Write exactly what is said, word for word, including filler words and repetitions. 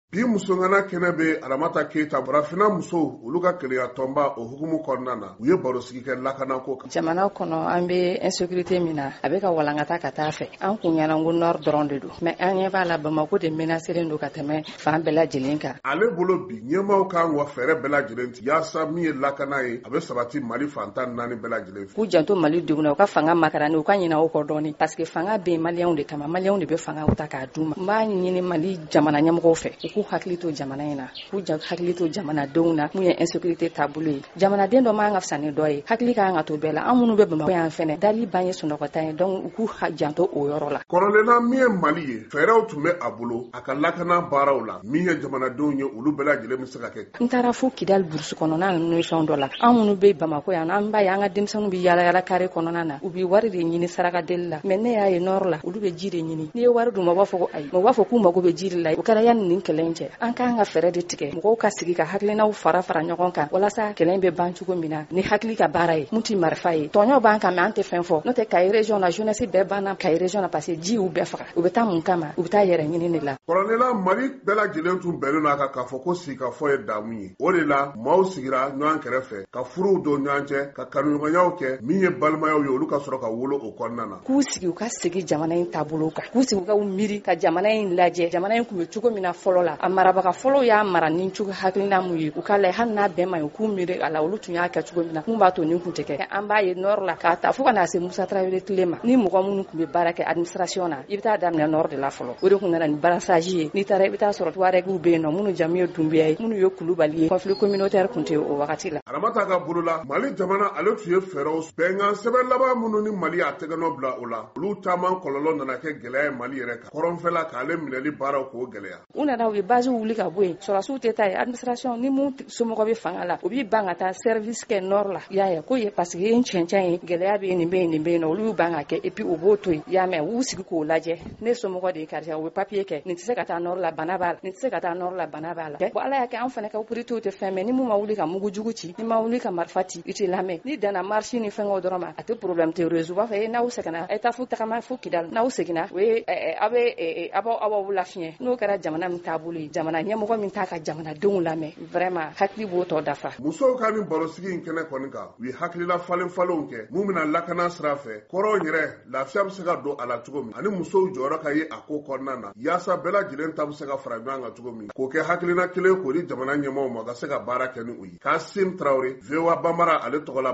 bi musongana kɛnɛ bɛ Aramata Keyita barafina musow olu ka keleya tɔnba o hukumu kɔnɔna na u ye baro sigi kɛ lakanako kan. Jamana kɔnɔ an bɛ insécurité min na a bɛ ka walankata ka taa fɛ an kun ɲana ko nord dɔrɔn de don mais an ɲɛ b'a la Bamako de menaceren don ka tɛmɛ fan bɛɛ lajɛlen kan. Ale bolo bi ɲɛmaaw kan wa fɛɛrɛ bɛɛ lajɛlen tigɛ yaasa min ye lakana ye a bɛ sabati Mali fantan naani bɛɛ lajɛlen fɛ. K'u janto Mali denw na u ka fanga makarani u ka ɲinɛ o kɔ dɔɔni parce que fanga bɛ maliyɛnw de kama maliyɛnw de bɛ fanga ta k'a d'u ma. N b'a ɲini Mali jamana ɲɛmɔgɔw fɛ u k'u hakili to jamana in na k'u hakili to jamanadenw na mun ye insécurité taabolo ye. Jamanaden dɔ man ka fisa ni dɔ ye hakili ka kan ka to bɛɛ la an minnu bɛ Bamako yan fɛnɛ dali ban ye sunɔgɔta ye donc u k'u janto o yɔrɔ la. Kɔrɔlenna min ye Mali ye fɛɛrɛw tun bɛ a bolo a ka lakana baaraw la min ye jamanadenw ye olu bɛɛ lajɛlen bɛ se ka kɛ. N taara fo Kidali burusi kɔnɔna ninnu fɛnw dɔ la an minnu bɛ Bamako yan an b'a ye an ka denmisɛnninw bɛ yaala yaala carré kɔnɔna na u bɛ wari de ɲini saraka deli la mais ne y'a ye nord la olu bɛ ji de ɲini n'i ye wari d'u ma u b'a fɔ ko ayi u b'a fɔ k'u mago bɛ ji de la o kɛra yanni nin kɛlɛ in cɛ an k'an ka fɛɛrɛ de tigɛ mɔgɔw ka sigi ka hakilinaw fara fara ɲɔgɔn kan walasa kɛlɛ in bɛ ban cogo min na ni hakili ka baara ye mun tɛ marifa ye tɔɲɔ b'an kan mais an tɛ fɛn fɔ n'o tɛ Kayi région na jeunesse bɛɛ banna Kayi région na parce que ji y'u bɛɛ faga u bɛ taa mun kama u bɛ taa yɛrɛ ɲini de la. Kɔrɔlenna Mali bɛɛ lajɛlen tun bɛnnen n'a kan k'a fɔ ko sigikafɔ ye damu ye o de la maaw sigira ɲɔgɔn kɛrɛfɛ ka furuw don ɲɔgɔn cɛ ka kanuɲɔgɔnyaw kɛ min ye balimayaw ye olu ka sɔrɔ ka wolo o kɔnɔna na. K'u sigi u ka segin jamana in taabolo kan k'u sigi u ka miiri ka jamana in lajɛ jamana in tun bɛ cogo min na fɔlɔ la a marabaga fɔlɔ y'a mara ni cogo hakilina mun ye u k'a lajɛ hali n'a bɛn ma ye u k'u miiri a la olu tun y'a kɛ cogo min na mun b'a to nin kun tɛ kɛ an b'a ye nord la k'a ta fo ka na se Musa Tarawele tile ma ni mɔgɔ minnu tun bɛ baara kɛ administration na i bɛ taa daminɛ nord de la fɔlɔ o de tun nana ni brassage ye n'i taara i bɛ taa sɔrɔ Tuareg bɛ yen nɔ minnu jamu ye Dunbiya ye minnu ye Kulubali ye conflit communautaire kun tɛ o wagati la. Aramata ka bolo la Mali jamana ale tun ye fɛɛrɛw bɛnkan sɛbɛn laban minnu ni Mali y'a tɛgɛnɔ bila o la olu caman kɔlɔlɔ nana kɛ gɛlɛya ye Mali yɛrɛ kan kɔrɔnfɛla k'ale minɛli baaraw k'o gɛlɛya. U nana u ye base wuli ka bɔ yen sɔrɔsiw tɛ taa ye administration ni mun somɔgɔ bɛ fanga la u b'i ban ka taa service kɛ nord la y'a ye ko ye parce que ye cɛncɛn ye gɛlɛya bɛ yen nin bɛ yen nin bɛ yen nɔ olu y'u ban ka kɛ et puis u b'o to yen y'a mɛn u y'u sigi k'o lajɛ ne somɔgɔ de ye karisa u bɛ papier kɛ nin tɛ se ka taa nord la bana b'a la nin tɛ se ka taa nord la bana b'a la bon ala y'a kɛ an fana ka autorités tɛ fɛn mɛn ni mun ma wuli ka mugu jugu ci ni ma wuli ka marifa ci i tɛ lamɛn ni danna marche ni fɛngɛw dɔrɔn ma a tɛ problème tɛ réseau b'a fɔ e n'aw seginna a ye taa fo tagama fo Kidali n'aw seginna o ye aw bɛ aw aw lafiɲɛ n'o kɛra jamana min taabolo ye jamana ɲɛmɔgɔ min t'a ka jamanadenw lamɛn vraiment hakili b'o tɔ dafa. Musow ka nin barosigi in kɛnɛ kɔni kan u ye hakilila falen falenw kɛ mun bɛna lakana sira fɛ kɔrɔw yɛrɛ lafiya bɛ se ka don a la cogo min ani musow jɔyɔrɔ ka ye a ko kɔnɔna na yaasa bɛɛ lajɛlen ta bɛ se ka fara ɲɔgɔn kan cogo min k'o kɛ hakilina kelen k'o di jamana ɲɛmɔgɔw ma ka se ka baara kɛ ni o ye. Kasim Traoré V O A Bambara ale tɔgɔ la